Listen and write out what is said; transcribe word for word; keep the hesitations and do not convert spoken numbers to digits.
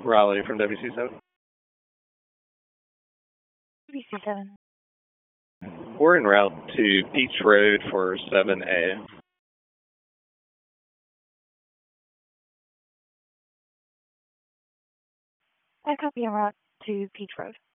Raleigh from W C seven. W C seven. We're en route to Peach Road for seven A. I copy en route to Peach Road.